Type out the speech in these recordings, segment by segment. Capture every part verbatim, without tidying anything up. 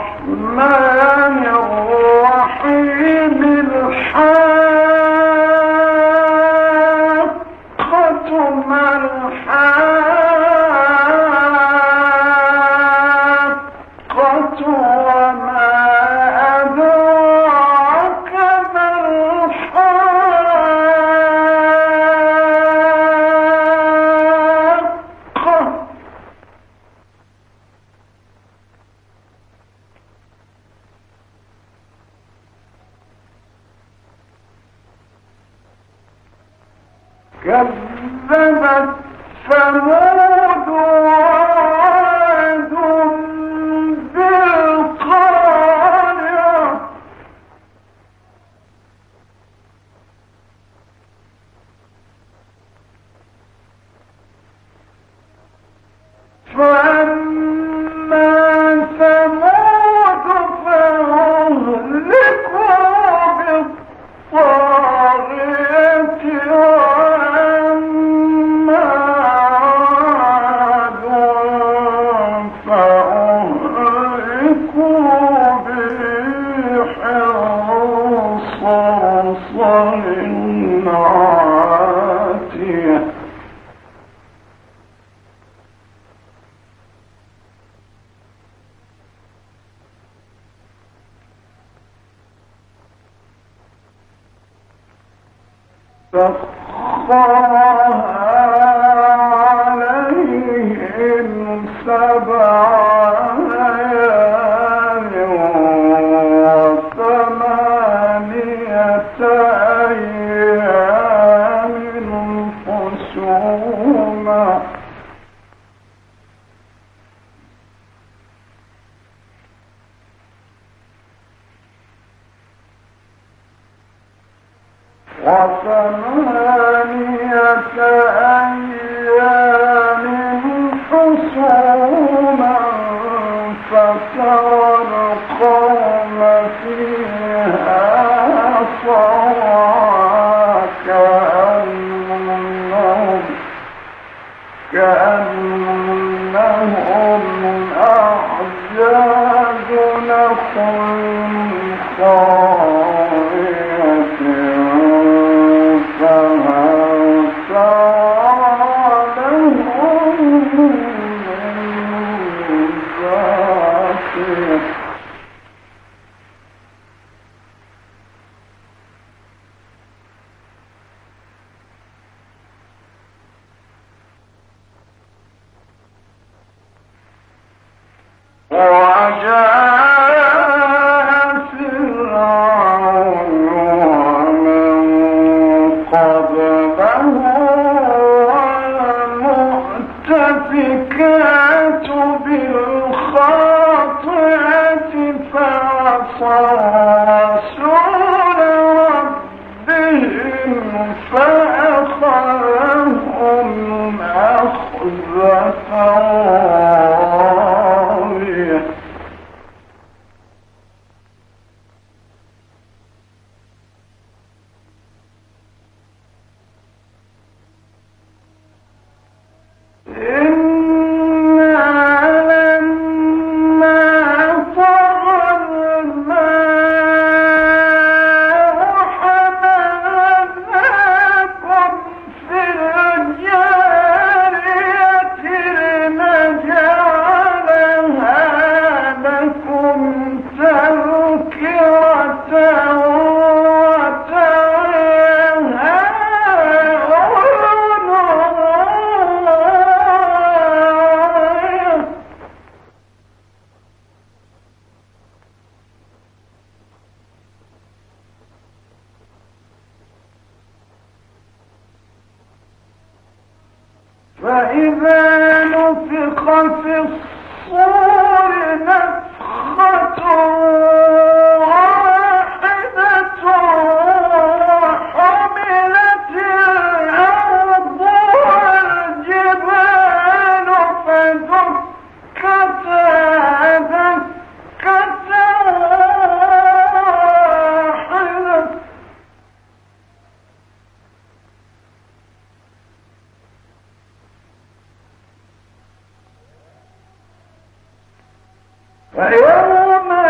كذبت ثمود وعاد بالقارعة فأما ثمود فأهلكوا بالطاغية وأما عاد فأهلكوا بريح صرصر عاتية سخرها عليهم سبع ليال وثمانية أيام حسوما وثمانية أيام حسوما فترى القوم فيها صرعى كأنهم كأنهم أعجاز نخل خاوية فهل ترى لهم من باقية وجاء فرعون ومن قبله والمؤتفكات بالخاطئة فعصوا رسول ربهم فأخذهم أخذة رابية فإذا نفخ في الصور نفخة واحدة وحملت الأرض والجبال فدكتا دكة واحدة فيوم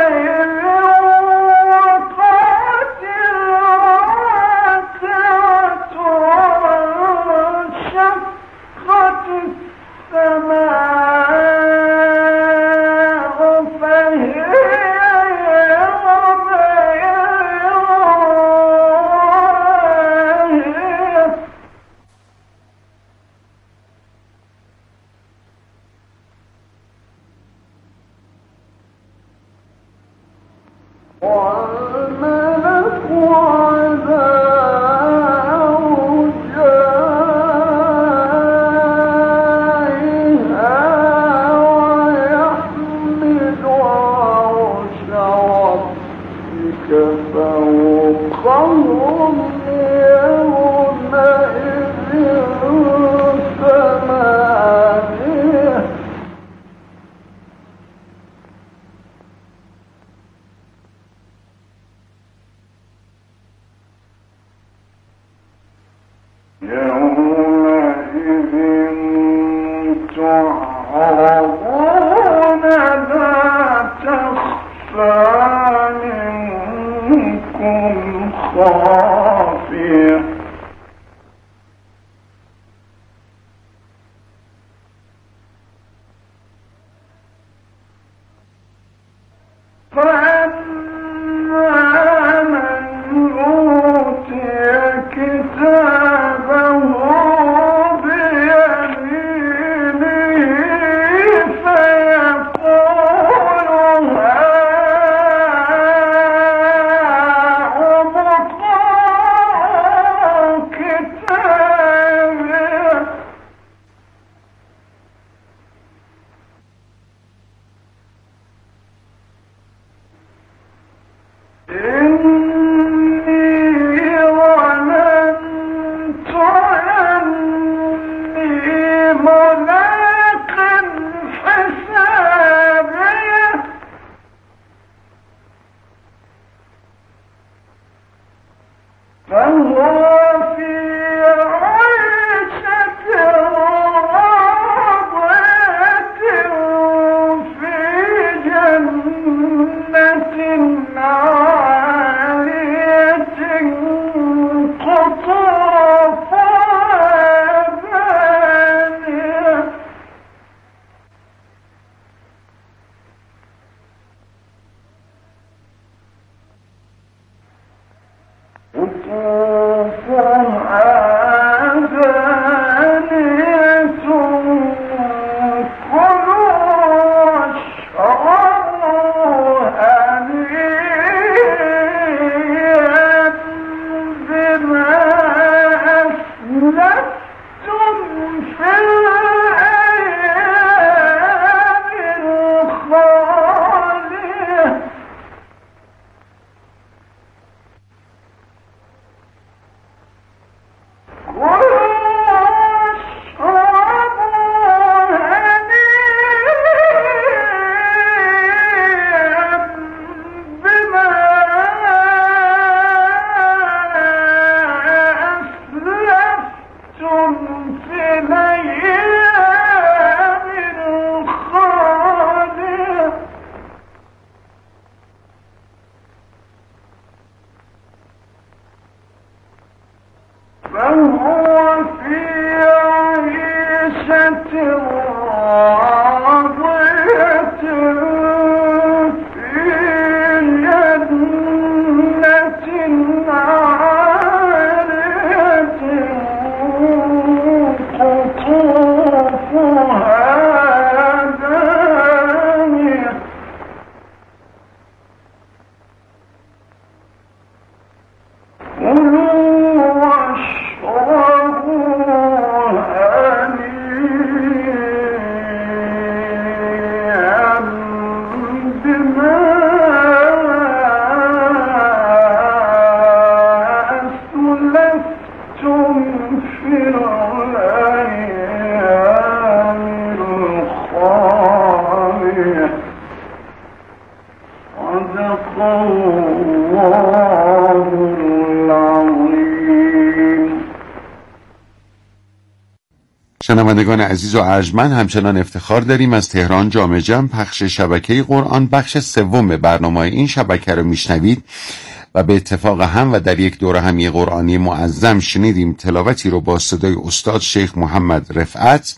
شنوندگان عزیز و ارجمند، همچنان افتخار داریم از تهران جامع جم پخش شبکه قرآن بخش سوم برنامه این شبکه رو میشنوید و به اتفاق هم و در یک دوره همی قرآنی معظم شنیدیم تلاوتی رو با صدای استاد شیخ محمد رفعت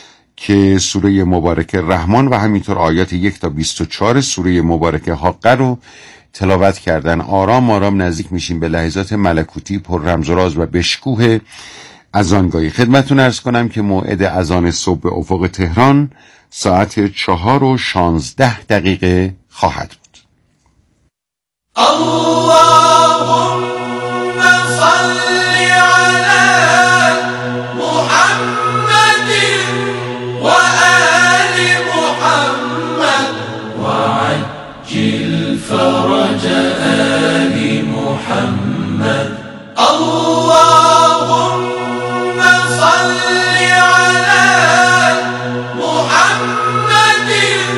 که سوره مبارکه رحمان و همینطور آیات یک تا بیست و چهار سوره مبارکه حاقه رو تلاوت کردن. آرام آرام نزدیک میشیم به لحظات ملکوتی پر رمز و راز و بشکوه اذانگاهی. خدمتتون عرض کنم که موعد اذان صبح به افق تهران ساعت چهار و شانزده دقیقه خواهد بود. اللهم صل على محمد وآل محمد وعجل فرج آل محمد. اللهم صل على محمد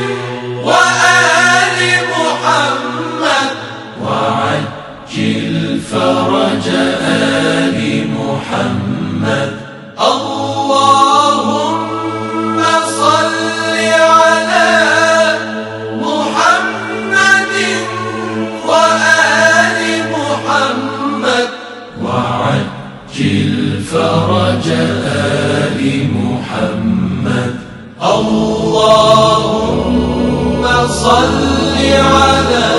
وآل محمد وعجل فرج آل محمد. اللهم صل على محمد وآل محمد وعجل فرج آل محمد. اللهم صل على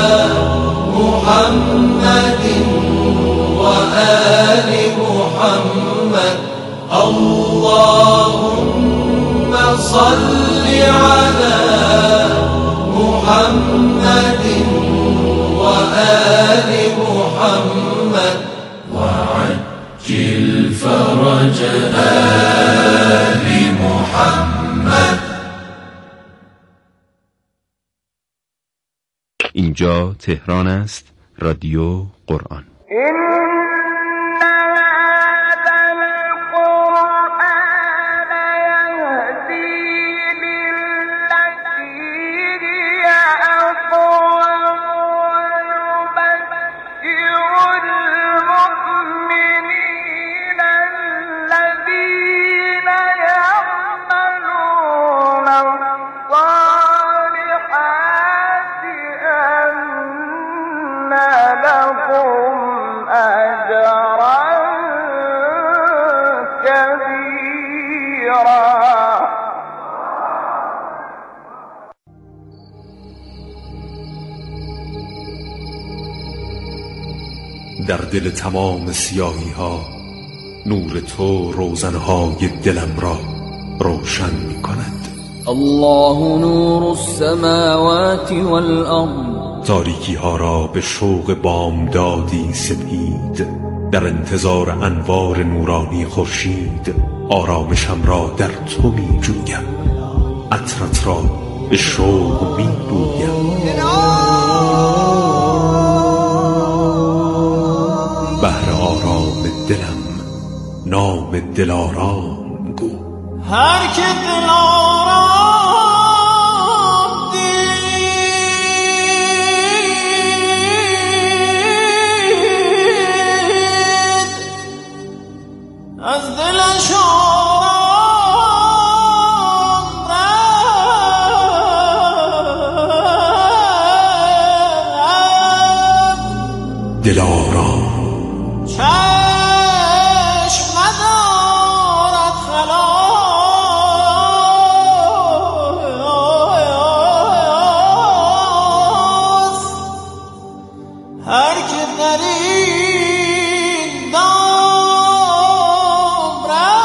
محمد وآل محمد. اللهم صل على محمد وآل محمد وعجل فرج آل محمد. اینجا تهران است، رادیو قرآن. در دل تمام سیاهی ها نور تو روزنهای دلم را روشن می کند. الله نور السماوات والارض. تاریکی ها را به شوق بامدادی سپید، در انتظار انوار نورانی خورشید آرامشم را در تو می جویم، عطرت را به شوق می بویم. بهر آرام دلم نام دلارام گو. هر که دلارام دید از دلش آرام رفت. دلارام چشم ندارد خلاص، هر که در این دام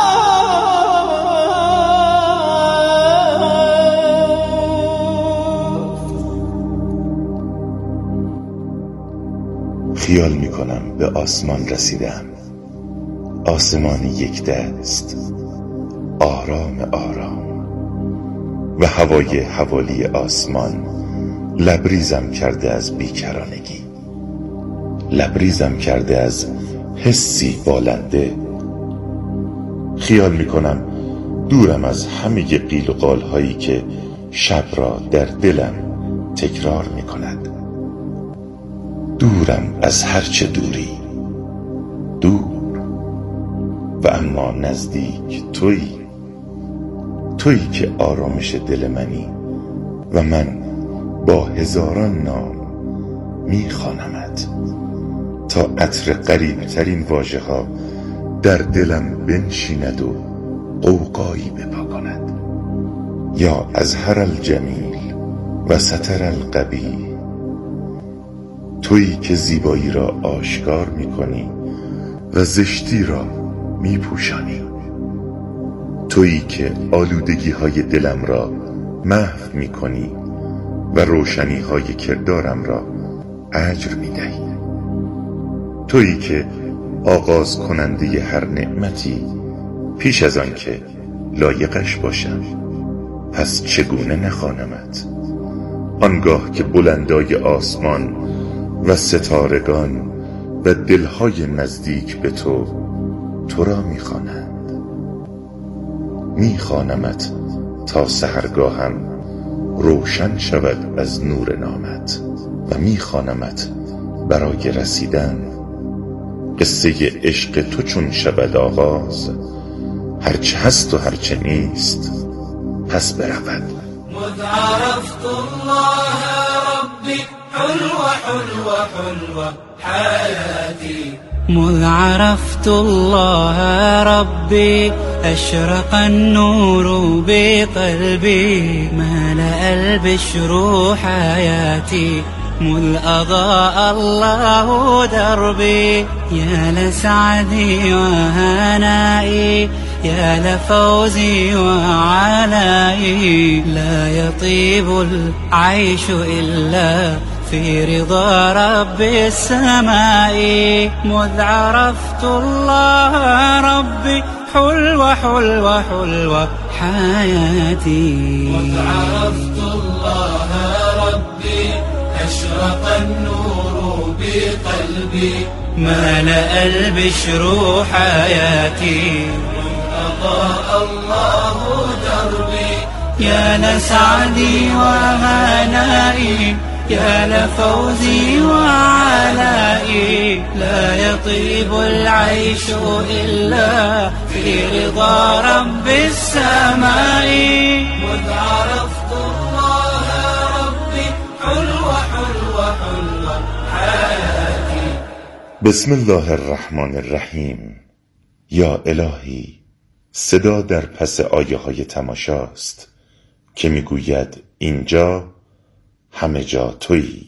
رفت. خیال میکنم به آسمان رسیدم، آسمان یک دست، آرام آرام، و هوای حوالی آسمان لبریزم کرده از بیکرانگی، لبریزم کرده از حسی بالنده. خیال میکنم دورم از همه قیل و قال هایی که شب را در دلم تکرار میکند، دورم از هرچه دوری، دور و اما نزدیک تویی، تویی که آرامش دل منی و من با هزاران نام میخوانمت تا عطر قریب ترین واژه ها در دلم بنشیند و قوقایی بپا کند. یا ازهر الجمیل و ستر القبیح، تویی که زیبایی را آشکار میکنی و زشتی را میپوشانی، تویی که آلودگی های دلم را محو میکنی و روشنی های کردارم را اجر میدهی. تویی که آغاز کننده هر نعمتی پیش از آن که لایقش باشم، پس چگونه نخوانمت آنگاه که بلندای آسمان و ستارگان و دلهای نزدیک به تو تو را میخوانند. میخوانمت تا سحرگاهم روشن شود از نور نامت و میخوانمت برای رسیدن. قصه عشق تو چون شود آغاز، هرچه هست و هرچه نیست پس برود. مذ عرفت الله ربي حلوة حلوة حلوة حياتي. مذ عرفت الله ربي أشرق النور بقلبي، ملأ البشر حياتي. مذ أضاء الله دربي يا لسعدي وهنائي، يا لفوزي وعلائي. لا يطيب العيش إلا في رضا رب السماء. مذ عرفت الله ربي حلوة حلوة حلوة حياتي. مذ عرفت الله ربي أشرق النور بقلبي، ملأ البشر حياتي. أضاء الله دربي يا لسعدي وهنائي، يا لفوزي وعلائي. لا يطيب العيش إلا في رضا رب السماء. مذ عرفت الله ربي حلوة حلوة حلوة حياتي. بسم الله الرحمن الرحیم. یا الهی، صدا در پس آیه های تماشاست که میگوید اینجا همه جا تویی.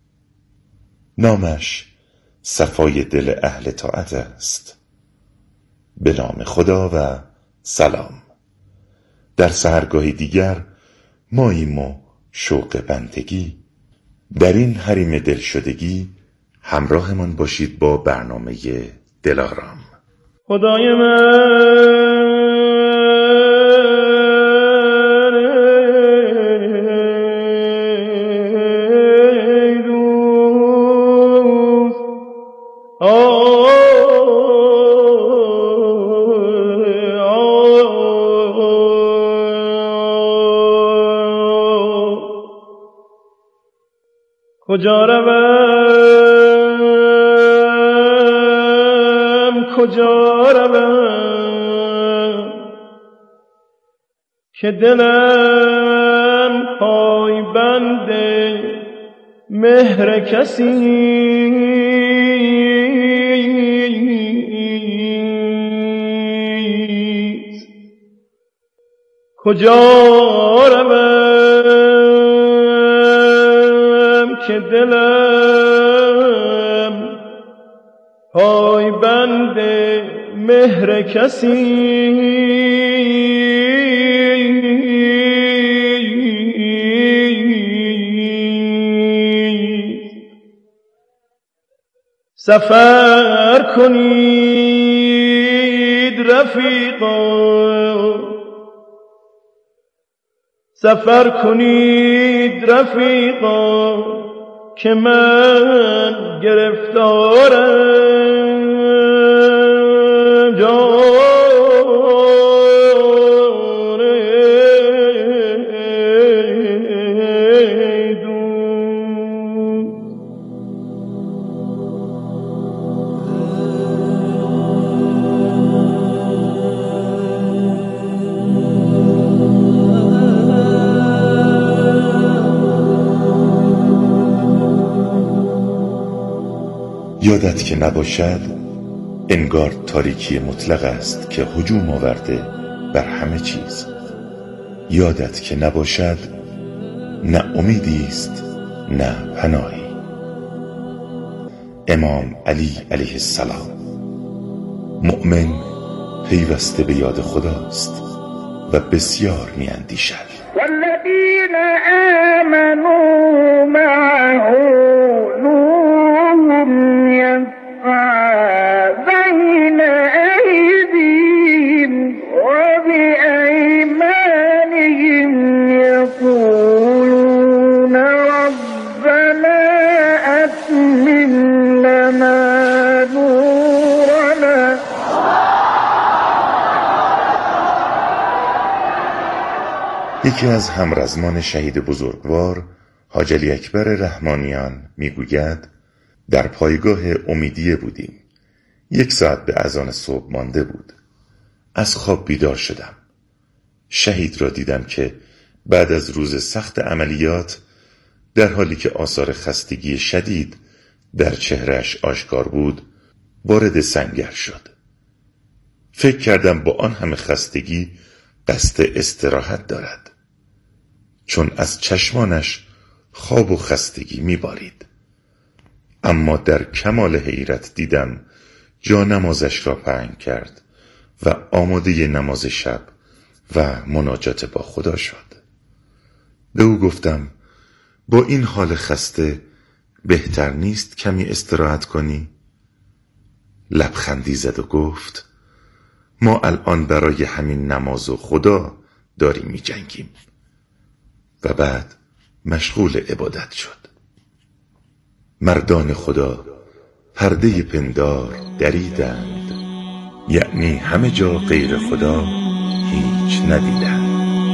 نامش صفای دل اهل طاعت است. به نام خدا و سلام. در سحرگاهی دیگر ماییم و شوق بندگی. در این حریم دلشدگی همراهمان باشید با برنامه دلارام. خدای من کجا روم کجا روم که دلم پای بند مهر کسی. کجا روم که دلم پای بند مهر کسی. سفر کنید رفیقا، سفر کنید رفیقا که من گرفتارم جان یادت که نباشد انگار تاریکی مطلق است که هجوم آورده بر همه چیز. یادت که نباشد نه امیدی است نه پناهی. امام علی علیه السلام. مؤمن پیوسته به یاد خداست و بسیار می اندیشد. والذین آمنوا معه نور یکی از همرزمان شهید بزرگوار حاج علی اکبر رحمانیان میگوید در پایگاه امیدیه بودیم. یک ساعت به اذان صبح مانده بود. از خواب بیدار شدم. شهید را دیدم که بعد از روز سخت عملیات در حالی که آثار خستگی شدید در چهرهش آشکار بود وارد سنگر شد. فکر کردم با آن همه خستگی قصد استراحت دارد، چون از چشمانش خواب و خستگی میبارید. اما در کمال حیرت دیدم جا نمازش را پهن کرد و آماده نماز شب و مناجات با خدا شد. به او گفتم با این حال خسته بهتر نیست کمی استراحت کنی؟ لبخندی زد و گفت ما الان برای همین نماز و خدا داریم می جنگیم. و بعد مشغول عبادت شد. مردان خدا پرده پندار دریدند، یعنی همه جا غیر خدا هیچ ندیدند.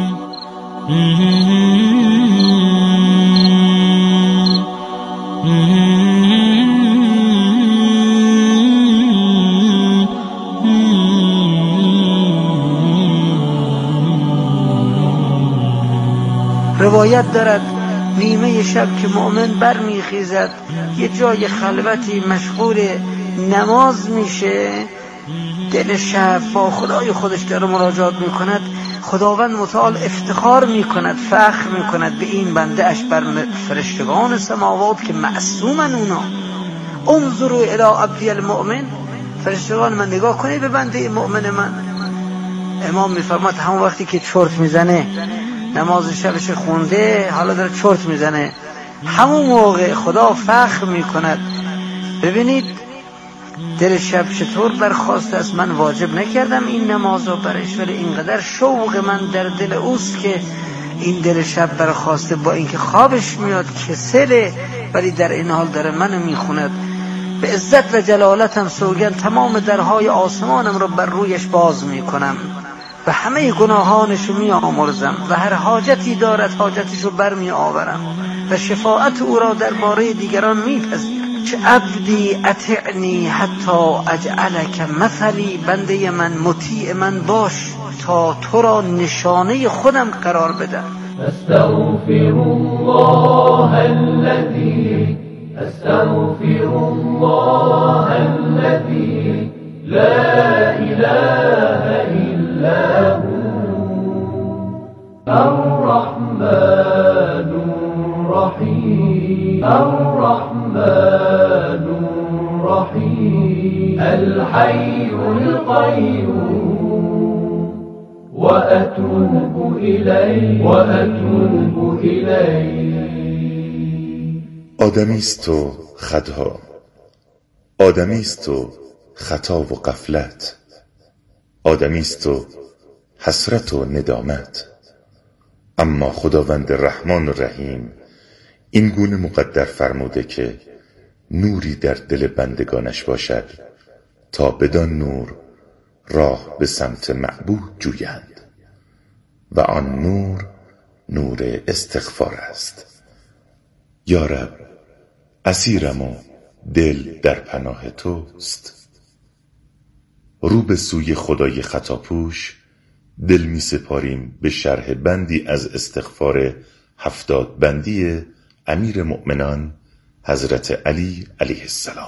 روایت دارد نیمه شب که مؤمن برمیخیزد یه جای خلوتی مشغول نماز میشه، دل شب با خدای خودش داره مراجعات میکند، خداوند متعال افتخار میکند، فخر میکند به این بنده اش بر فرشتگان سماوات که معصومن اونا. انظروا الی عبدی المؤمن، فرشتگان من نگاه کنید به بنده مؤمن من. امام میفرماد همون وقتی که چرت میزنه نماز شبش خونده حالا داره چرت میزنه، همون موقع خدا فخر میکند. ببینید دل شب چطور برخواسته است، من واجب نکردم این نماز رو برش، ولی اینقدر شوق من در دل اوست که این دل شب برخواسته، با اینکه خوابش میاد کسله ولی در این حال داره منو میخوند. به عزت و جلالتم سوگند تمام درهای آسمانم رو بر رویش باز میکنم و همه گناهانشو می آمرزم و هر حاجتی دارد حاجتشو بر می آورم و شفاعت او را در باره دیگران می پذیرم. چه عبدی اطعنی حتی اجعلک مثلی، بنده من مطیع من باش تا تو را نشانه خودم قرار بدم. استغفر الله الذی استغفر الله الذی لا اله الا الرحمن الرحیم الرحمن الرحیم الحی القیوم وأتوب إلیه وأتوب إلیه. آدمیست و خطا، آدمیست و خطا و غفلت، آدمیست و حسرت و ندامت. اما خداوند رحمان و رحیم این گونه مقدر فرموده که نوری در دل بندگانش باشد تا بدان نور راه به سمت معبود جویند و آن نور نور استغفار است. یا رب اسیرم و دل در پناه توست. رو به سوی خدای خطاپوش دل می سپاریم به شرح بندی از استغفار هفتاد بندی امیر مؤمنان حضرت علی علیه السلام.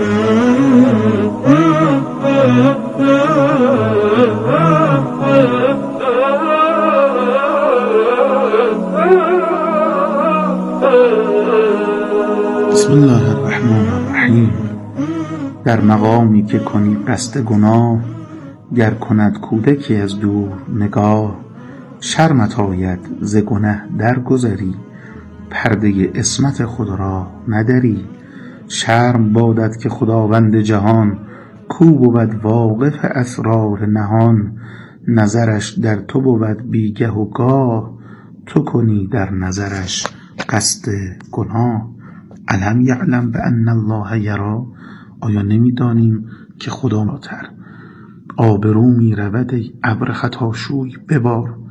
بسم الله الرحمن الرحیم. در مقامی که کنی قصد گناه، گر کند کودکی از دور نگاه، شرمت آید ز گنه درگذری، پرده عصمت خود را ندری. شرم بادت که خداوند جهان، کو بود واقف اسرار نهان. نظرش در تو بود بیگه و گاه، تو کنی در نظرش قصد گناه. الم یعلم بان الله یری، آیا نمیدانیم که خدا راتر. آبرو می رود ای ابر خطاشوی ببار،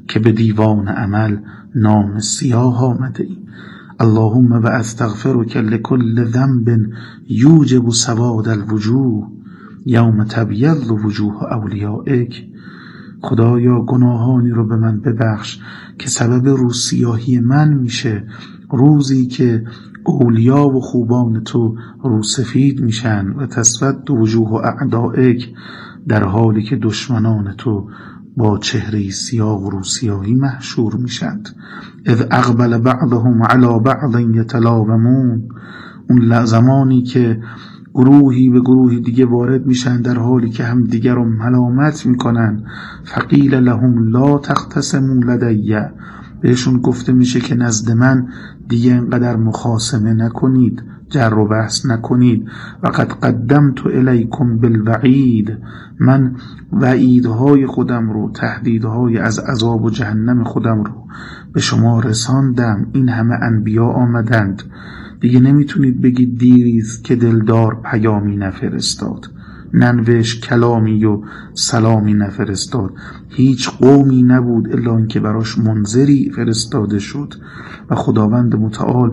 که به دیوان عمل نام سیاه آمده ای. اللهم و استغفرک لکل ذنب یوجب سواد الوجوه یوم تبیض وجوه اولیائک. خدایا گناهانی رو به من ببخش که سبب روسیاهی من میشه روزی که اولیا و خوبان تو روسفید میشن و تسود وجوه اعدائک، در حالی که دشمنان تو با چهره سیاه و روسیاهی محشور میشند. اذ اقبل بعضهم علی بعض یتلاومون، اون زمانی که گروهی به گروهی دیگه وارد میشن در حالی که هم دیگر رو ملامت میکنن. فقیل لهم لا تختصموا لدی، بهشون گفته میشه که نزد من دیگه اینقدر مخاصمه نکنید، جر و بحث نکنید. و قد قدمت الیکم بالوعید، من وعیدهای خودم رو، تهدیدهای از عذاب و جهنم خودم رو به شما رساندم. این همه انبیا آمدند، دیگه نمیتونید بگید دیریست که دلدار پیامی نفرستاد، ننوشت کلامی و سلامی نفرستاد. هیچ قومی نبود الا اینکه براش منذری فرستاده شد و خداوند متعال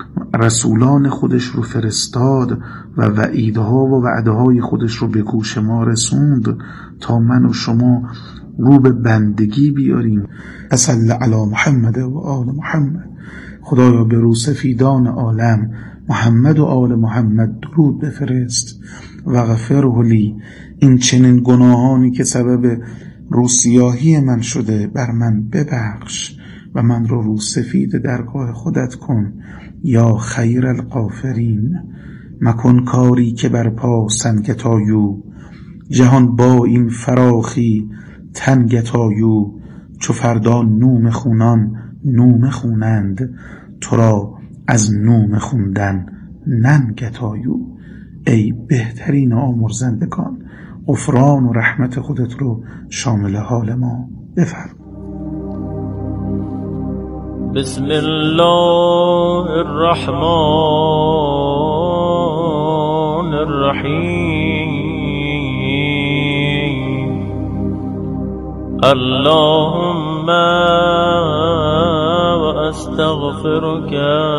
رسولان خودش رو فرستاد و وعیدها و وعدهای خودش رو به گوش ما رسوند تا من و شما رو به بندگی بیاریم. صلی علی محمد و آل محمد. خدایا به رو سفیدان عالم محمد و آل محمد درود بفرست. و غفره لی، این چنین گناهانی که سبب روسیاهی من شده بر من ببخش و من رو رو سفید درگاه خودت کن. یا خیر الغافرین، مکن کاری که بر پا سنگت آیو، جهان با این فراخی تنگت آیو. چو فردا نوم خونان نوم خونند، تو را از نوم خوندن ننگت آیو. ای بهترین آمرزندگان، غفران و رحمت خودت رو شامل حال ما بفرما. بسم الله الرحمن الرحیم. اللهم و استغفرک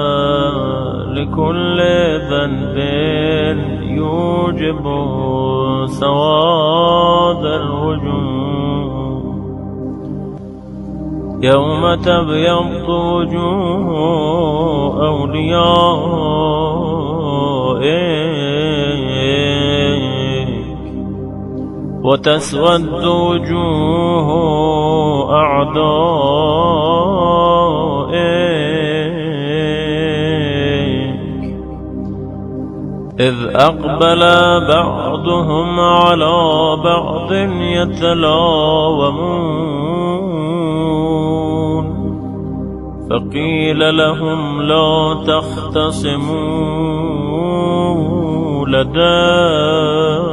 لكل ذنب يوجب سواد الوجوه يوم تبيض وجوه أوليائك وتسود وجوه أعدائك إذ أقبل بعضهم على بعض يتلاومون فقيل لهم لا تختصموا لدي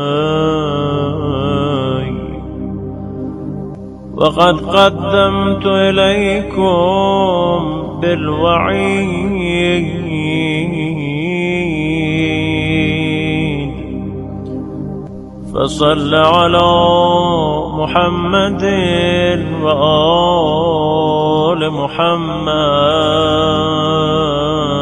وقد قدمت إليكم بالوعيد فصل على محمد وآل محمد